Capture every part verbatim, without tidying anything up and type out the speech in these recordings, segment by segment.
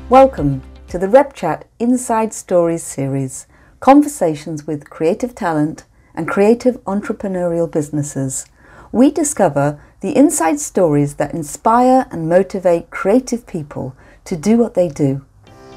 Welcome to the RepChat Inside Stories series, conversations with creative talent and creative entrepreneurial businesses. We discover the inside stories that inspire and motivate creative people to do what they do.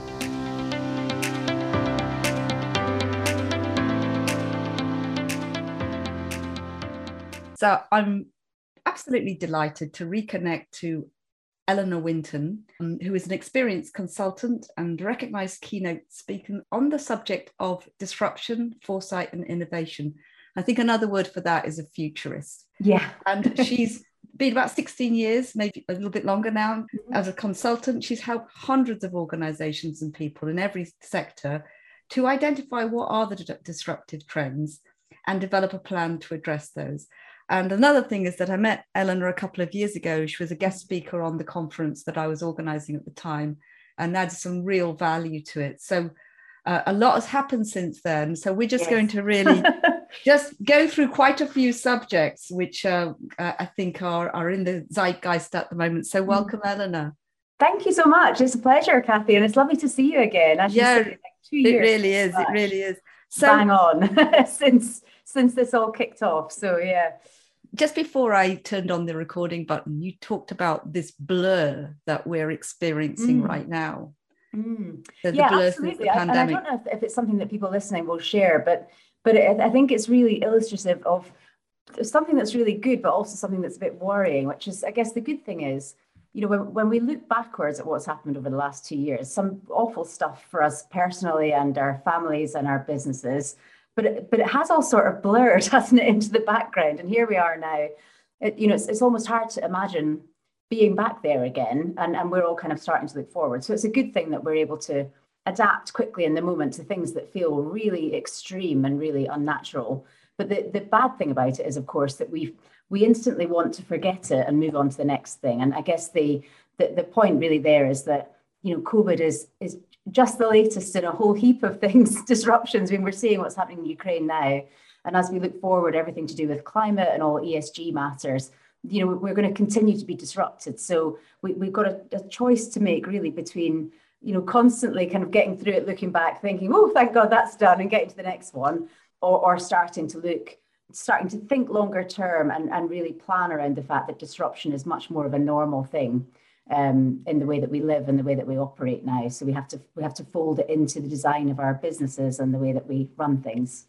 So I'm absolutely delighted to reconnect to Eleanor Winton, um, who is an experienced consultant and recognized keynote speaker on the subject of disruption, foresight, and innovation. I think another word for that is a futurist. Yeah. And she's been about sixteen years, maybe a little bit longer now, mm-hmm. as a consultant. She's helped hundreds of organizations and people in every sector to identify what are the disruptive trends and develop a plan to address those. And another thing is that I met Eleanor a couple of years ago. She was a guest speaker on the conference that I was organizing at the time and added some real value to it. So uh, a lot has happened since then. So we're just yes. going to really just go through quite a few subjects, which uh, uh, I think are, are in the zeitgeist at the moment. So welcome, mm. Eleanor. Thank you so much. It's a pleasure, Kathy. And it's lovely to see you again. As yeah, you said, like two it years really is. It really is. So bang on since, since this all kicked off. So yeah. Just before I turned on the recording button, you talked about this blur that we're experiencing mm. right now. Mm. The, yeah, the blur absolutely. The I, and I don't know if, if it's something that people listening will share, but but it, I think it's really illustrative of something that's really good, but also something that's a bit worrying, which is, I guess the good thing is, you know, when, when we look backwards at what's happened over the last two years, some awful stuff for us personally and our families and our businesses. But it, but it has all sort of blurred, hasn't it, into the background. And here we are now. It, you know, it's, it's almost hard to imagine being back there again. And, and we're all kind of starting to look forward. So it's a good thing that we're able to adapt quickly in the moment to things that feel really extreme and really unnatural. But the, the bad thing about it is, of course, that we we instantly want to forget it and move on to the next thing. And I guess the the, the point really there is that, you know, COVID is is just the latest in a whole heap of things, disruptions. I mean, we're seeing what's happening in Ukraine now. And as we look forward, everything to do with climate and all E S G matters, you know, we're going to continue to be disrupted. So we, we've got a, a choice to make really between, you know, constantly kind of getting through it, looking back, thinking, oh, thank God that's done, and getting to the next one, or, or starting to look, starting to think longer term and, and really plan around the fact that disruption is much more of a normal thing. Um, in the way that we live and the way that we operate now. So we have to we have to fold it into the design of our businesses and the way that we run things.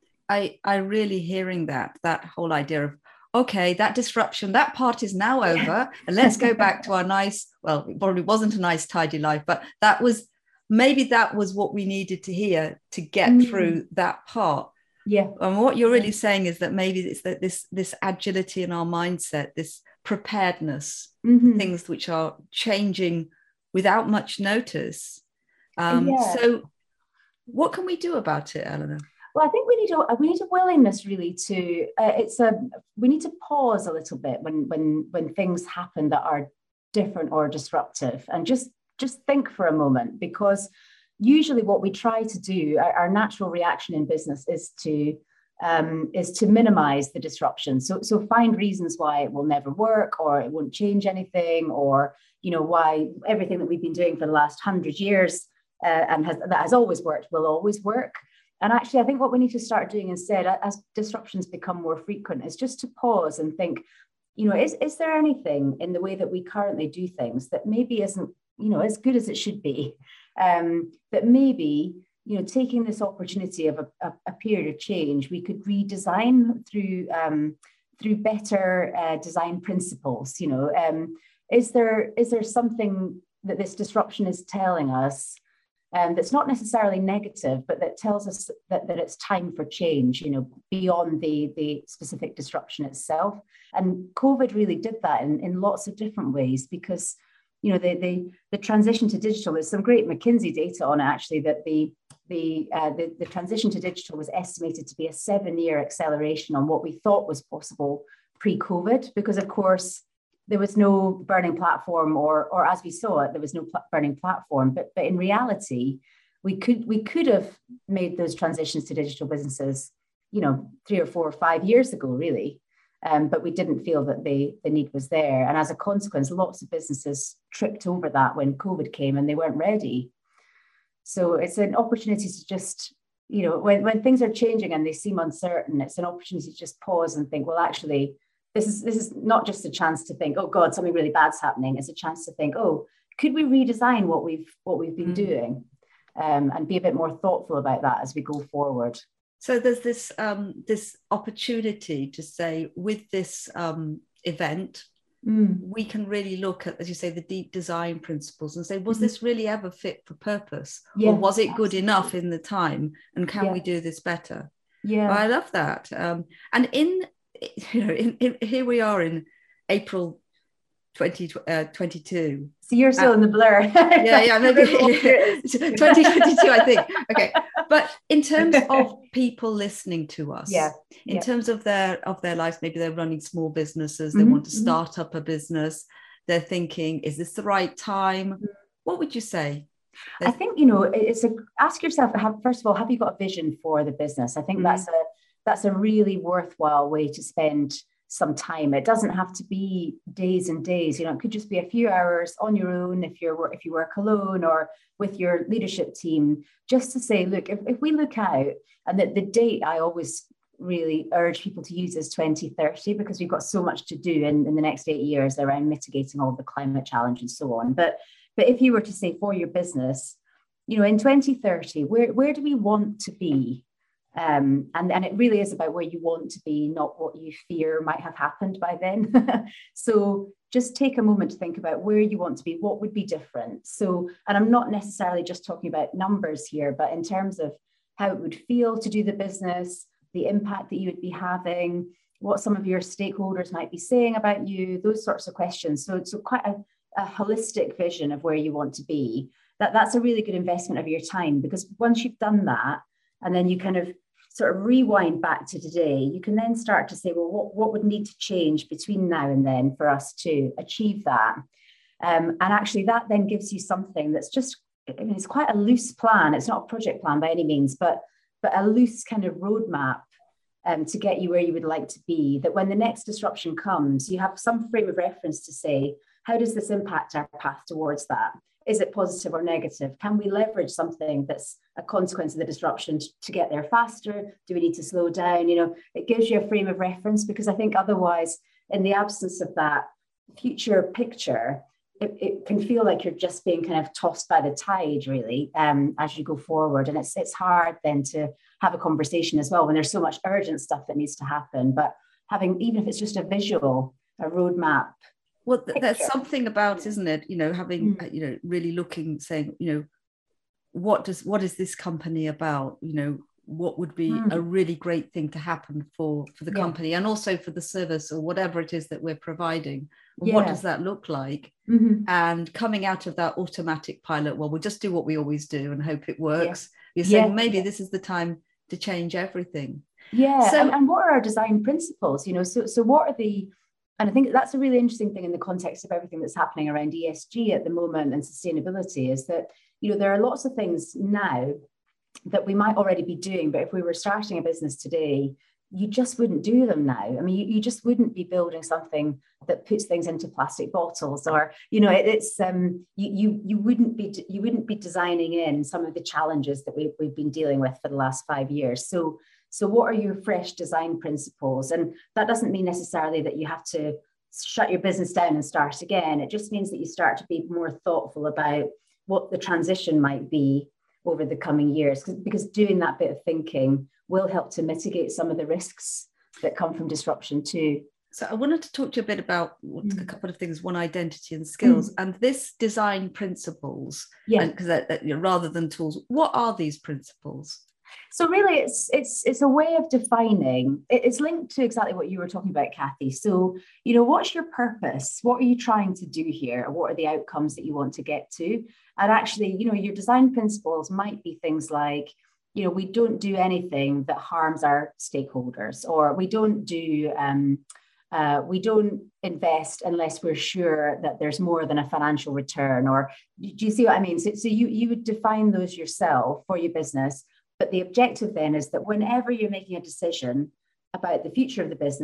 I, I really hearing that, that whole idea of, okay, that disruption, that part is now over, yeah. and let's go back to our nice, well, it probably wasn't a nice, tidy life, but that was, maybe that was what we needed to hear to get mm. through that part. Yeah. And what you're really saying is that maybe it's that this, this agility in our mindset, this preparedness, mm-hmm. things which are changing without much notice. Um, yeah. So what can we do about it, Eleanor? Well, I think we need a we need a willingness really to uh, it's a we need to pause a little bit when when when things happen that are different or disruptive, and just just think for a moment, because usually what we try to do, our, our natural reaction in business is to Um, is to minimize the disruption. So, so find reasons why it will never work, or it won't change anything, or, you know, why everything that we've been doing for the last hundred years uh, and has, that has always worked will always work. And actually, I think what we need to start doing instead, as disruptions become more frequent, is just to pause and think, you know, is, is there anything in the way that we currently do things that maybe isn't, you know, as good as it should be, um, that maybe, you know, taking this opportunity of a, a, a period of change, we could redesign through um, through better uh, design principles. You know, um, is there is there something that this disruption is telling us um, that's not necessarily negative, but that tells us that, that it's time for change, you know, beyond the, the specific disruption itself. And COVID really did that in, in lots of different ways, because, you know, the, the, the transition to digital, there's some great McKinsey data on it, actually, that the, the, uh, the, the transition to digital was estimated to be a seven-year acceleration on what we thought was possible pre-COVID, because, of course, there was no burning platform, or, or as we saw it, there was no pl- burning platform. But, but in reality, we could we could have made those transitions to digital businesses, you know, three or four or five years ago, really. Um, but we didn't feel that the, the need was there. And as a consequence, lots of businesses tripped over that when COVID came and they weren't ready. So it's an opportunity to just, you know, when, when things are changing and they seem uncertain, it's an opportunity to just pause and think, well, actually, this is this is not just a chance to think, oh God, something really bad's happening. It's a chance to think, oh, could we redesign what we've what we've been mm. doing, um, and be a bit more thoughtful about that as we go forward. So there's this um, this opportunity to say, with this um, event, mm. we can really look at, as you say, the deep design principles and say, was mm-hmm. this really ever fit for purpose? Yeah, or was it absolutely. good enough in the time? And can yeah. we do this better? Yeah, well, I love that. Um, and in, you know, in, in, here we are in April twenty twenty-two. So you're still uh, in the blur. yeah, yeah, maybe twenty twenty-two, I think. Okay, but in terms of people listening to us, yeah, in yeah. terms of their of their lives, maybe they're running small businesses, they mm-hmm, want to start mm-hmm. up a business, they're thinking, is this the right time? Mm-hmm. What would you say? There's- I think, you know, it's a ask yourself, have, first of all, have you got a vision for the business? I think mm-hmm. that's a that's a really worthwhile way to spend some time. It doesn't have to be days and days, you know, it could just be a few hours on your own if you're if you work alone or with your leadership team, just to say, look, if, if we look out, and that the date I always really urge people to use is twenty thirty, because we've got so much to do in, in the next eight years around mitigating all the climate challenge and so on. But but if you were to say for your business, you know, in twenty thirty, where, where do we want to be? Um, and, and it really is about where you want to be, not what you fear might have happened by then. So just take a moment to think about where you want to be, what would be different. So, and I'm not necessarily just talking about numbers here, but in terms of how it would feel to do the business, the impact that you would be having, what some of your stakeholders might be saying about you, those sorts of questions. So it's so quite a, a holistic vision of where you want to be. That, that's a really good investment of your time, because once you've done that, and then you kind of sort of rewind back to today, you can then start to say, well, what, what would need to change between now and then for us to achieve that? Um, and actually that then gives you something that's just, I mean, it's quite a loose plan. It's not a project plan by any means, but, but a loose kind of roadmap um, to get you where you would like to be, that when the next disruption comes, you have some frame of reference to say, how does this impact our path towards that? Is it positive or negative? Can we leverage something that's a consequence of the disruption to, to get there faster? Do we need to slow down? You know, it gives you a frame of reference, because I think otherwise, in the absence of that future picture, it, it can feel like you're just being kind of tossed by the tide, really, um, as you go forward. And it's it's hard then to have a conversation as well when there's so much urgent stuff that needs to happen. But having, even if it's just a visual, a roadmap. Well, th- there's something about, isn't it? You know, having, mm. you know, really looking, saying, you know, what does, what is this company about? You know, what would be mm. a really great thing to happen for, for the yeah. company, and also for the service or whatever it is that we're providing. Yeah. What does that look like? Mm-hmm. And coming out of that automatic pilot, well, we'll just do what we always do and hope it works. Yeah. You're saying yeah. maybe this is the time to change everything. Yeah. So, and, and what are our design principles? You know, so so what are the, and I think that's a really interesting thing in the context of everything that's happening around E S G at the moment and sustainability, is that, you know, there are lots of things now that we might already be doing, but if we were starting a business today, you just wouldn't do them now. I mean, you, you just wouldn't be building something that puts things into plastic bottles, or, you know, it, it's um, you you you wouldn't be you wouldn't be designing in some of the challenges that we've we've been dealing with for the last five years. So. So what are your fresh design principles? And that doesn't mean necessarily that you have to shut your business down and start again. It just means that you start to be more thoughtful about what the transition might be over the coming years, because doing that bit of thinking will help to mitigate some of the risks that come from disruption too. So I wanted to talk to you a bit about mm. a couple of things, one, identity and skills, mm. and this design principles, yeah. because you know, rather than tools, what are these principles? So really, it's it's it's a way of defining. It's linked to exactly what you were talking about, Kathy. So, you know, what's your purpose? What are you trying to do here? What are the outcomes that you want to get to? And actually, you know, your design principles might be things like, you know, we don't do anything that harms our stakeholders, or we don't do um, uh, we don't invest unless we're sure that there's more than a financial return. Or do you see what I mean? So, so you you would define those yourself for your business. But the objective then is that whenever you're making a decision about the future of the business,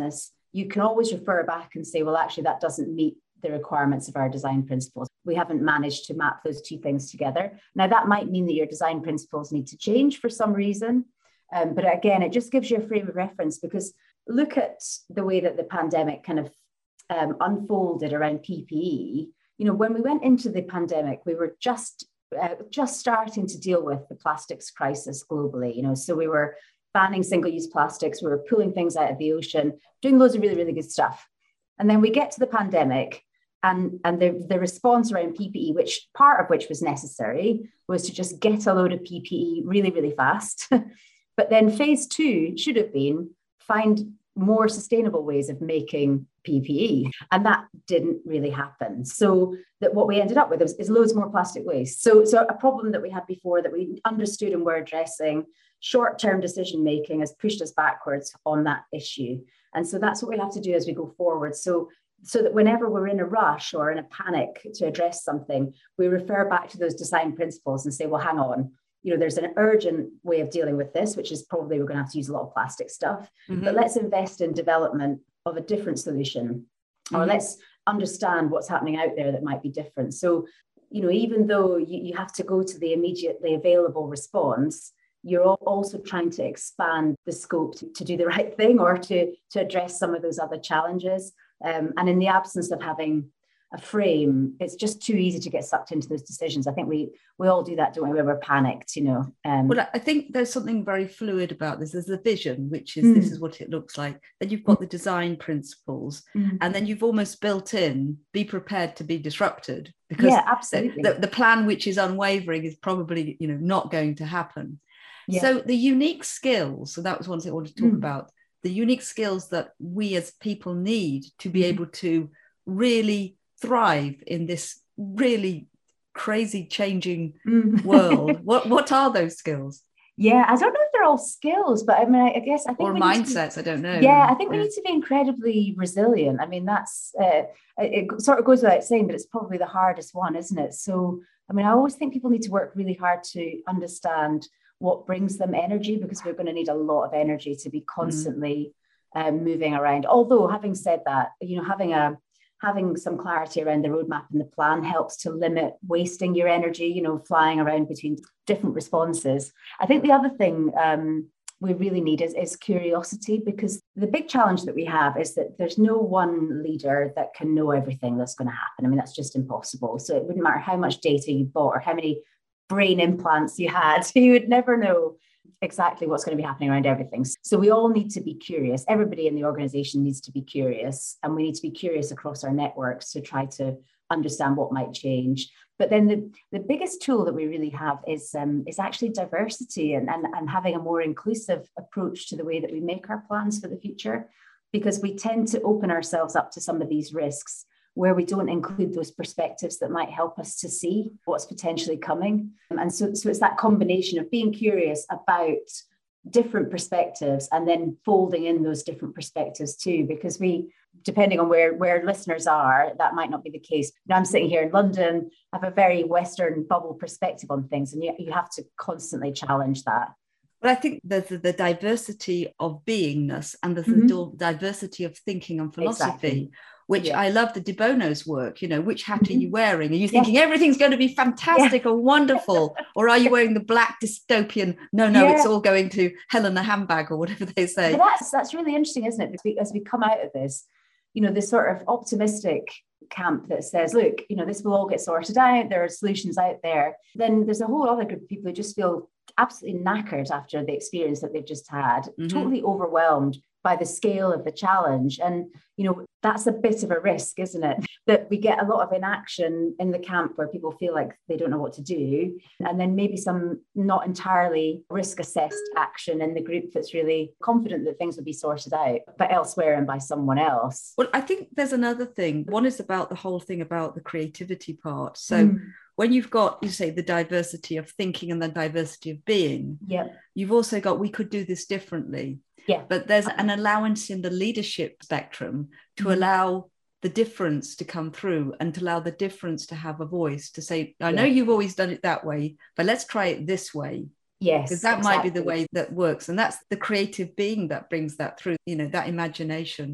you can always refer back and say, well, actually, that doesn't meet the requirements of our design principles. We haven't managed to map those two things together. Now, that might mean that your design principles need to change for some reason. Um, but again, it just gives you a frame of reference, because look at the way that the pandemic kind of um, unfolded around P P E. You know, when we went into the pandemic, we were just uh, just starting to deal with the plastics crisis globally. You know, so we were banning single-use plastics, we were pulling things out of the ocean, doing loads of really, really good stuff. And then we get to the pandemic, and, and the, the response around P P E, which part of which was necessary, was to just get a load of P P E really, really fast. But then phase two should have been find more sustainable ways of making P P E. And that didn't really happen. So that what we ended up with is, is loads more plastic waste. So, so a problem that we had before that we understood and were addressing, short-term decision-making has pushed us backwards on that issue. And so that's what we have to do as we go forward. So, so that whenever we're in a rush or in a panic to address something, we refer back to those design principles and say, well, hang on, you know, there's an urgent way of dealing with this, which is probably we're going to have to use a lot of plastic stuff, mm-hmm. but let's invest in development of a different solution, or mm-hmm. let's understand what's happening out there that might be different. So, you know, even though you, you have to go to the immediately available response, you're also trying to expand the scope to, to do the right thing, or to, to address some of those other challenges. Um, and in the absence of having a frame, it's just too easy to get sucked into those decisions. I think we we all do that, don't we, when we're panicked, you know. Um, well, I think there's something very fluid about this. There's the vision, which is mm. this is what it looks like. Then you've got the design principles, mm. and then you've almost built in, be prepared to be disrupted, because yeah, absolutely. The, the, the plan, which is unwavering, is probably, you know, not going to happen. Yeah. So the unique skills, so that was one thing I wanted to talk mm. about, the unique skills that we as people need to be mm. able to really thrive in this really crazy changing mm. world. What what are those skills? Yeah, I don't know if they're all skills, but I mean, I, I guess I think or mindsets. Be, I don't know. Yeah, I think yeah. we need to be incredibly resilient. I mean, that's uh, it, it sort of goes without saying, but it's probably the hardest one, isn't it? So, I mean, I always think people need to work really hard to understand what brings them energy, because we're going to need a lot of energy to be constantly mm. um, moving around. Although, having said that, you know, having a having some clarity around the roadmap and the plan helps to limit wasting your energy, you know, flying around between different responses. I think the other thing um, we really need is, is curiosity, because the big challenge that we have is that there's no one leader that can know everything that's going to happen. I mean, that's just impossible. So it wouldn't matter how much data you bought or how many brain implants you had, you would never know exactly what's going to be happening around everything. So we all need to be curious. Everybody in the organization needs to be curious, and we need to be curious across our networks to try to understand what might change. But then the, the biggest tool that we really have is um, is actually diversity, and, and, and having a more inclusive approach to the way that we make our plans for the future, because we tend to open ourselves up to some of these risks where we don't include those perspectives that might help us to see what's potentially coming. And so, so it's that combination of being curious about different perspectives and then folding in those different perspectives too, because we, depending on where, where listeners are, that might not be the case. Now, I'm sitting here in London, I have a very Western bubble perspective on things, and you, you have to constantly challenge that. But I think there's the, the diversity of beingness, and there's mm-hmm. the diversity of thinking and philosophy, exactly. which yeah. I love the De Bono's work. You know, which hat mm-hmm. are you wearing? Are you thinking yeah. everything's going to be fantastic yeah. or wonderful? Or are you wearing the black dystopian, no, no, yeah. it's all going to hell in a handbag, or whatever they say? But that's, that's really interesting, isn't it? As we, as we come out of this, you know, this sort of optimistic camp that says, look, you know, this will all get sorted out. There are solutions out there. Then there's a whole other group of people who just feel absolutely knackered after the experience that they've just had, mm-hmm. totally overwhelmed by the scale of the challenge. And, you know, that's a bit of a risk, isn't it? That we get a lot of inaction in the camp where people feel like they don't know what to do. And then maybe some not entirely risk assessed action in the group that's really confident that things will be sorted out, but elsewhere and by someone else. Well, I think there's another thing. One is about the whole thing about the creativity part. So mm. when you've got, you say, the diversity of thinking and the diversity of being, yeah. you've also got, we could do this differently. Yeah. But there's an allowance in the leadership spectrum to mm-hmm. allow the difference to come through, and to allow the difference to have a voice, to say, I know yeah. you've always done it that way, but let's try it this way. Yes. Because that exactly. might be the way that works. And that's the creative being that brings that through, you know, that imagination.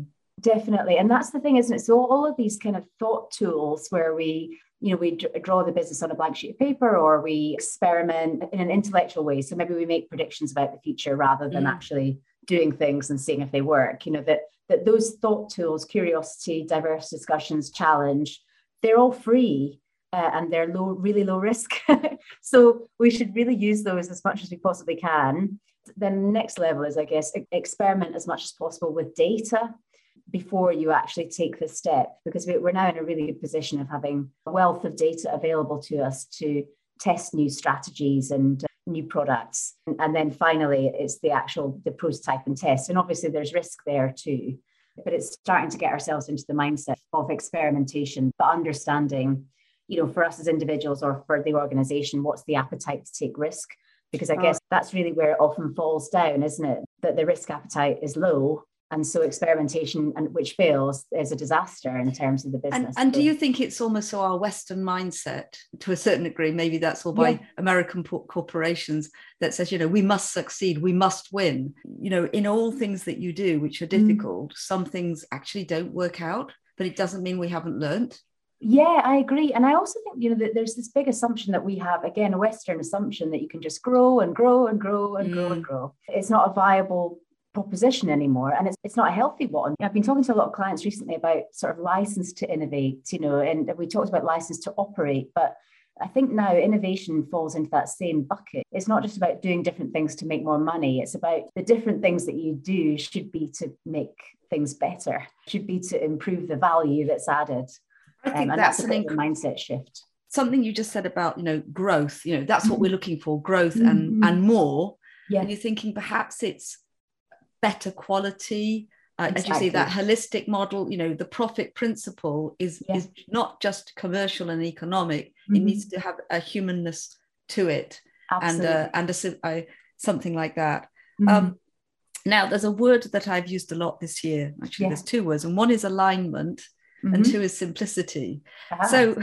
Definitely. And that's the thing, isn't it? So all of these kind of thought tools where we, you know, we draw the business on a blank sheet of paper, or we experiment in an intellectual way. So maybe we make predictions about the future rather than mm. actually doing things and seeing if they work. You know, that that those thought tools, curiosity, diverse discussions, challenge, they're all free uh, and they're low, really low risk. So we should really use those as much as we possibly can. Then the next level is, I guess, experiment as much as possible with data before you actually take this step, because we're now in a really good position of having a wealth of data available to us to test new strategies and uh, new products. And then finally, it's the actual, the prototype and test. And obviously there's risk there too, but it's starting to get ourselves into the mindset of experimentation, but understanding, you know, for us as individuals or for the organization, what's the appetite to take risk? Because I guess that's really where it often falls down, isn't it? That the risk appetite is low. And so experimentation, and which fails, is a disaster in terms of the business. And, and do you think it's almost so our Western mindset, to a certain degree, maybe that's all by yeah. American corporations, that says, you know, we must succeed, we must win. You know, in all things that you do, which are difficult, mm. some things actually don't work out, but it doesn't mean we haven't learned. Yeah, I agree. And I also think, you know, that there's this big assumption that we have, again, a Western assumption that you can just grow and grow and grow and mm. grow and grow. It's not a viable proposition anymore, and it's it's not a healthy one. I've been talking to a lot of clients recently about sort of license to innovate, you know, and we talked about license to operate, but I think now innovation falls into that same bucket. It's not just about doing different things to make more money. It's about the different things that you do should be to make things better, should be to improve the value that's added. I think um, and that's, that's a an bit of a mindset shift. Something you just said about, you know, growth, you know, that's what we're looking for, growth mm-hmm. and, and more. Yeah. And you're thinking perhaps it's better quality, uh, exactly. as you say, that holistic model, you know, the profit principle is, yeah. is not just commercial and economic, mm-hmm. it needs to have a humanness to it. Absolutely. and uh, and a, a, something like that. Mm-hmm. Um, now, there's a word that I've used a lot this year, actually, yeah. there's two words, and one is alignment, mm-hmm. and two is simplicity. Ah. So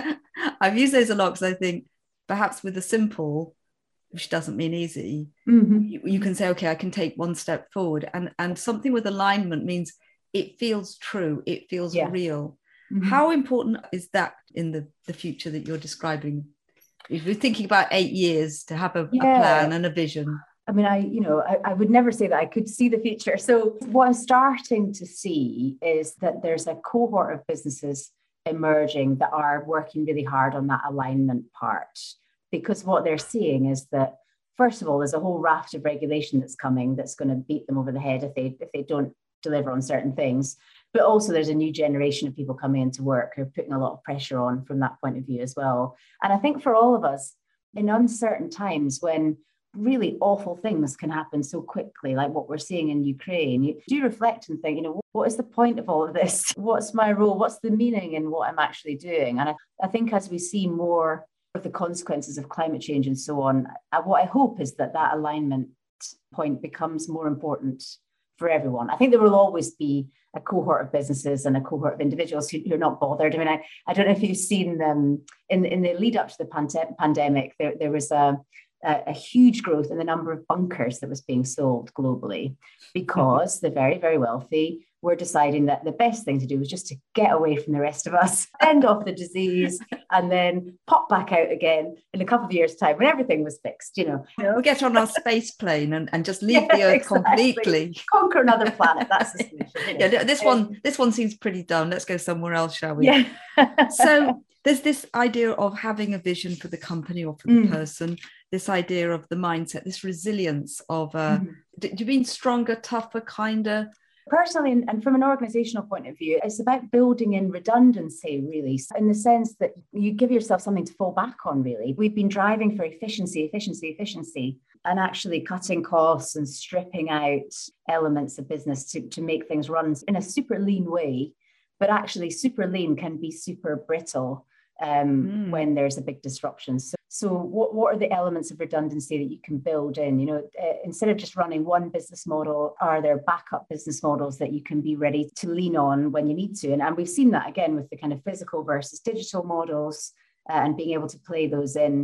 I've used those a lot because I think perhaps with the simple, which doesn't mean easy, mm-hmm. you, you can say, okay, I can take one step forward. And, and something with alignment means it feels true, it feels yeah. real. Mm-hmm. How important is that in the, the future that you're describing? If you're thinking about eight years to have a, yeah. a plan and a vision. I mean, I, you know, I, I would never say that I could see the future. So what I'm starting to see is that there's a cohort of businesses emerging that are working really hard on that alignment part. Because what they're seeing is that, first of all, there's a whole raft of regulation that's coming that's going to beat them over the head if they if they don't deliver on certain things. But also there's a new generation of people coming into work who are putting a lot of pressure on from that point of view as well. And I think for all of us, in uncertain times when really awful things can happen so quickly, like what we're seeing in Ukraine, you do reflect and think, you know, what is the point of all of this? What's my role? What's the meaning in what I'm actually doing? And I, I think as we see more of the consequences of climate change and so on, what I hope is that that alignment point becomes more important for everyone. I think there will always be a cohort of businesses and a cohort of individuals who, who are not bothered. I mean, I, I don't know if you've seen them in, in the lead up to the pande- pandemic, there, there was a, a, a huge growth in the number of bunkers that was being sold globally because mm-hmm. the very, very wealthy were deciding that the best thing to do was just to get away from the rest of us, end off the disease, and then pop back out again in a couple of years' time when everything was fixed, you know. We'll get on our space plane and, and just leave yeah, the Earth exactly. completely. Conquer another planet, that's the solution. You know? Yeah, this one, this one seems pretty dumb. Let's go somewhere else, shall we? Yeah. So there's this idea of having a vision for the company or for the mm. person, this idea of the mindset, this resilience of, uh, mm. do you mean stronger, tougher, kinder? Personally, and from an organizational point of view, it's about building in redundancy, really, in the sense that you give yourself something to fall back on, really. We've been driving for efficiency, efficiency, efficiency, and actually cutting costs and stripping out elements of business to, to make things run in a super lean way. But actually, super lean can be super brittle um, mm. when there's a big disruption. So, so what, what are the elements of redundancy that you can build in? You know, uh, instead of just running one business model, are there backup business models that you can be ready to lean on when you need to? And, and we've seen that again with the kind of physical versus digital models uh, and being able to play those in.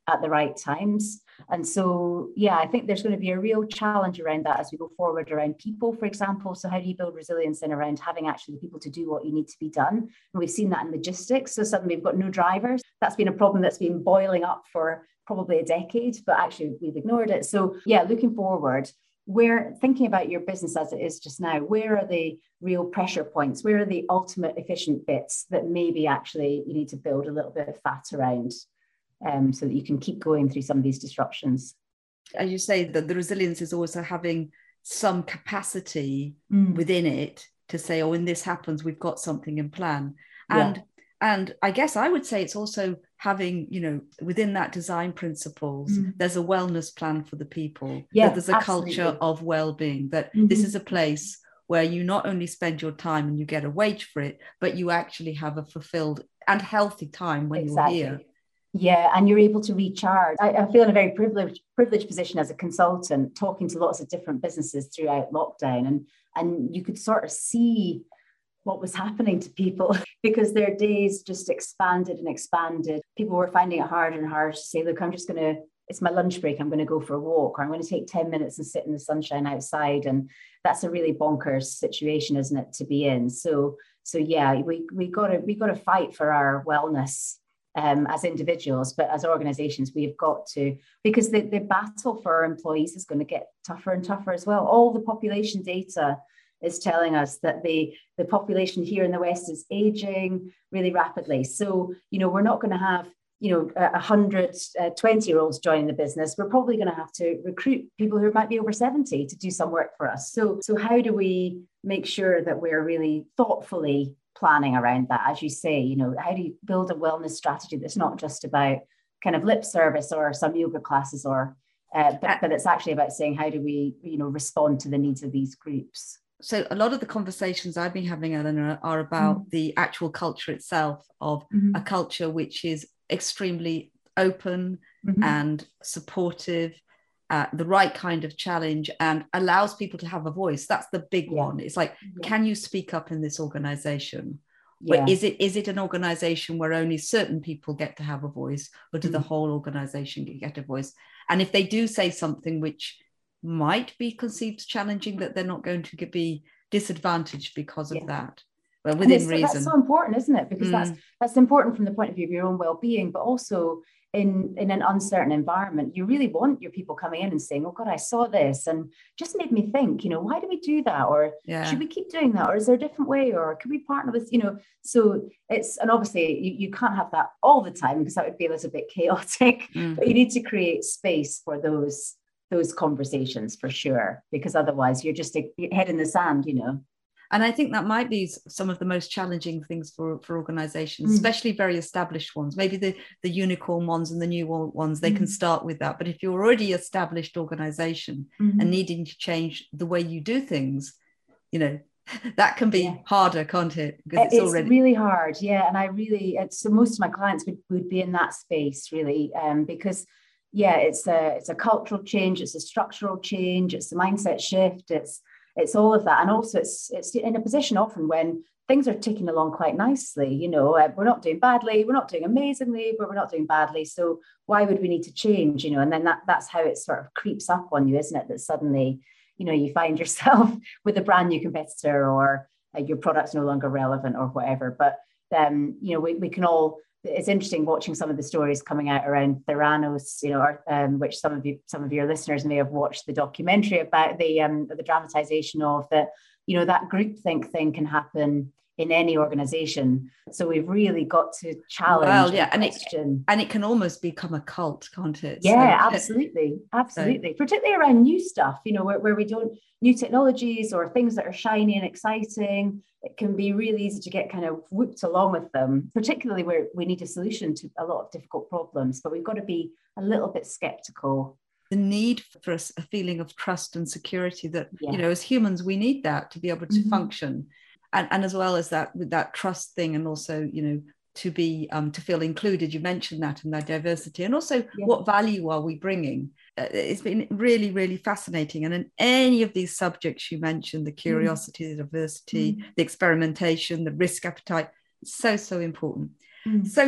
at the right times. And so, yeah, I think there's going to be a real challenge around that as we go forward around people, for example. So how do you build resilience in around having actually the people to do what you need to be done? And we've seen that in logistics. So suddenly we've got no drivers. That's been a problem that's been boiling up for probably a decade, but actually we've ignored it. So yeah, looking forward, where thinking about your business as it is just now, where are the real pressure points? Where are the ultimate efficient bits that maybe actually you need to build a little bit of fat around, um, so that you can keep going through some of these disruptions? As you say, that the resilience is also having some capacity mm. within it to say, oh, when this happens, we've got something in plan. And yeah. And I guess I would say it's also having, you know, within that design principles, mm. there's a wellness plan for the people, yeah, that there's a absolutely. culture of well-being, that mm-hmm. this is a place where you not only spend your time and you get a wage for it, but you actually have a fulfilled and healthy time when exactly. you're here. Yeah, and you're able to recharge. I, I feel in a very privileged privileged position as a consultant, talking to lots of different businesses throughout lockdown, and and you could sort of see what was happening to people because their days just expanded and expanded. People were finding it harder and harder to say, look, I'm just going to, it's my lunch break, I'm going to go for a walk, or I'm going to take ten minutes and sit in the sunshine outside. And that's a really bonkers situation, isn't it, to be in? So, so yeah, we we got to we got to fight for our wellness um, as individuals, but as organizations, we've got to, because the, the battle for our employees is going to get tougher and tougher as well. All the population data is telling us that the, the population here in the West is aging really rapidly. So, you know, we're not going to have, you know, a hundred twenty year olds joining the business. We're probably going to have to recruit people who might be over seventy to do some work for us. So, so how do we make sure that we're really thoughtfully planning around that? As you say, you know, how do you build a wellness strategy that's not just about kind of lip service or some yoga classes, or, uh, but, but it's actually about saying, how do we, you know, respond to the needs of these groups? So a lot of the conversations I've been having, Eleanor, are about mm. the actual culture itself of mm-hmm. a culture which is extremely open mm-hmm. and supportive, uh, the right kind of challenge, and allows people to have a voice. That's the big yeah. one. It's like, yeah. can you speak up in this organization? Yeah. Where is it is it an organization where only certain people get to have a voice, or do mm. the whole organization get a voice? And if they do say something which might be conceived challenging, that they're not going to be disadvantaged because of yeah. that. Well, within reason. That's so important, isn't it? Because mm. that's that's important from the point of view of your own well-being, but also in, in an uncertain environment, you really want your people coming in and saying, oh God, I saw this and just made me think, you know, why do we do that? Or yeah. should we keep doing that? Or is there a different way? Or can we partner with, you know, so it's, and obviously you, you can't have that all the time because that would be a little bit chaotic, mm. but you need to create space for those those conversations for sure, because otherwise you're just a head in the sand, you know. And I think that might be some of the most challenging things for, for organizations, mm. especially very established ones, maybe the, the unicorn ones and the new ones, they mm. can start with that. But if you're already an established organization mm-hmm. and needing to change the way you do things, you know, that can be yeah. harder, can't it? Because it's, it's already really hard. Yeah. And I really, it's, so most of my clients would, would be in that space really, um, because yeah, it's a it's a cultural change, it's a structural change, it's a mindset shift, it's it's all of that, and also it's it's in a position often when things are ticking along quite nicely. You know, uh, we're not doing badly, we're not doing amazingly, but we're not doing badly. So why would we need to change? You know, and then that that's how it sort of creeps up on you, isn't it? That suddenly, you know, you find yourself with a brand new competitor, or uh, your product's no longer relevant, or whatever. But um, you know, we we can all. It's interesting watching some of the stories coming out around Theranos, you know, or, um, which some of you, some of your listeners may have watched the documentary about the um, the dramatization of that. You know, that groupthink thing can happen in any organization. So we've really got to challenge. Well, yeah, and, and it and it can almost become a cult, can't it? Yeah, so, absolutely, absolutely. So. Particularly around new stuff, you know, where, where we don't new technologies or things that are shiny and exciting. It can be really easy to get kind of whooped along with them, particularly where we need a solution to a lot of difficult problems. But we've got to be a little bit skeptical. The need for a feeling of trust and security that, yeah. you know, as humans, we need that to be able to mm-hmm. function. And, and as well as that, with that trust thing, and also, you know, to be, um, to feel included, you mentioned that, and that diversity, and also yeah. what value are we bringing? Uh, it's been really, really fascinating. And in any of these subjects you mentioned, the curiosity, mm. the diversity, mm. the experimentation, the risk appetite, so, so important. Mm. So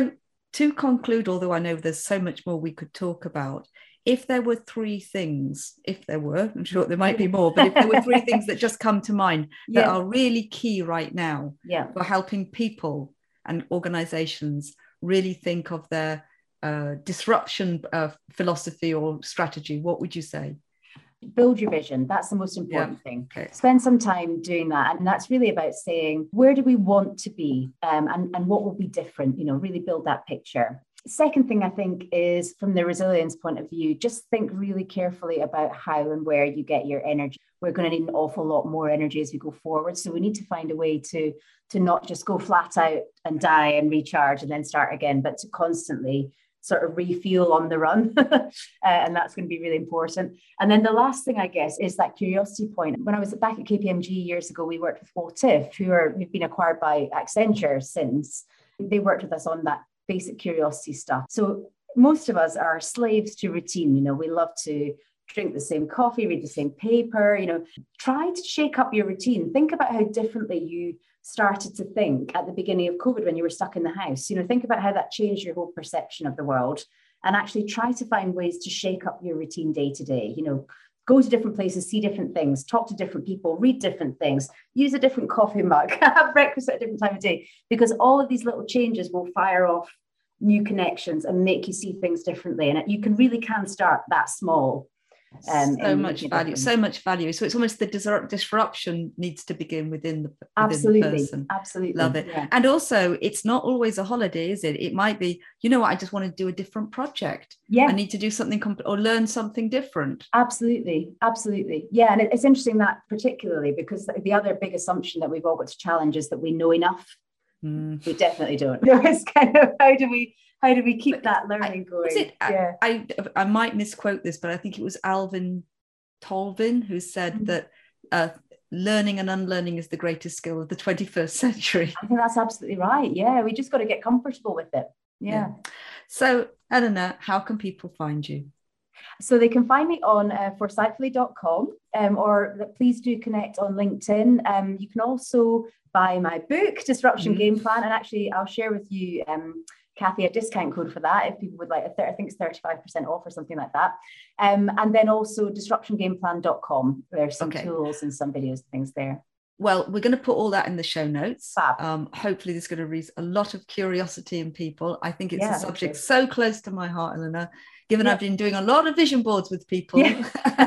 to conclude, although I know there's so much more we could talk about, if there were three things, if there were, I'm sure there might be more, but if there were three things that just come to mind that yeah. are really key right now yeah. for helping people and organizations really think of their uh, disruption uh, philosophy or strategy, what would you say? Build your vision. That's the most important yeah. thing. Okay. Spend some time doing that. And that's really about saying, where do we want to be um, and, and what will be different? You know, really build that picture. Second thing I think is, from the resilience point of view, just think really carefully about how and where you get your energy. We're going to need an awful lot more energy as we go forward. So we need to find a way to, to not just go flat out and die and recharge and then start again, but to constantly sort of refuel on the run. uh, and that's going to be really important. And then the last thing, I guess, is that curiosity point. When I was back at K P M G years ago, we worked with Motiv, who are who've been acquired by Accenture since. They worked with us on that basic curiosity stuff. So most of us are slaves to routine. You know, we love to drink the same coffee, read the same paper, you know, try to shake up your routine. Think about how differently you started to think at the beginning of COVID when you were stuck in the house. You know, think about how that changed your whole perception of the world, and actually try to find ways to shake up your routine day to day. You know, go to different places, see different things, talk to different people, read different things, use a different coffee mug, have breakfast at a different time of day, because all of these little changes will fire off new connections and make you see things differently. And you can really can start that small. Um, so much value, so much value. So it's almost the dis- disruption needs to begin within the, within absolutely, the person. Absolutely. Love it. Yeah. And also, it's not always a holiday, is it? It might be, you know what, I just want to do a different project. Yeah. I need to do something comp- or learn something different. Absolutely. Absolutely. Yeah. And it's interesting that particularly because the other big assumption that we've all got to challenge is that we know enough. Mm. We definitely don't. It's kind of how do we how do we keep but that learning I, going? It, yeah. I, I I might misquote this, but I think it was Alvin Tolvin who said mm-hmm. that uh, learning and unlearning is the greatest skill of the twenty-first century. I think that's absolutely right. Yeah, we just got to get comfortable with it. Yeah. yeah. So, Eleanor, how can people find you? So they can find me on uh, forsightfully dot com um, or please do connect on LinkedIn. Um, you can also buy my book, Disruption mm-hmm. Game Plan. And actually, I'll share with you, um, Kathy, a discount code for that if people would like. I think it's thirty-five percent off or something like that. Um, and then also disruption game plan dot com. There's some okay. tools and some videos and things there. Well, we're going to put all that in the show notes. Fab. Um, hopefully this is going to raise a lot of curiosity in people. I think it's yeah, a subject so close to my heart, Eleanor, given yeah. I've been doing a lot of vision boards with people yeah.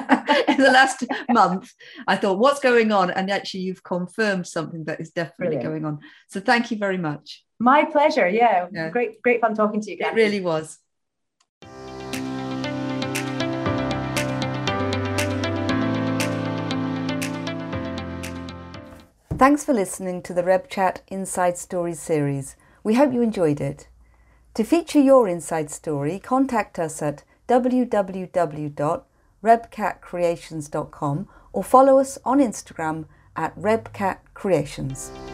in the last month. I thought, what's going on? And actually you've confirmed something that is definitely Brilliant. Going on. So thank you very much. My pleasure. Yeah. yeah. Great, great fun talking to you, Kathy. It really was. Thanks for listening to the RebChat Inside Stories series. We hope you enjoyed it. To feature your inside story, contact us at w w w dot rebcat creations dot com or follow us on Instagram at rebcat creations.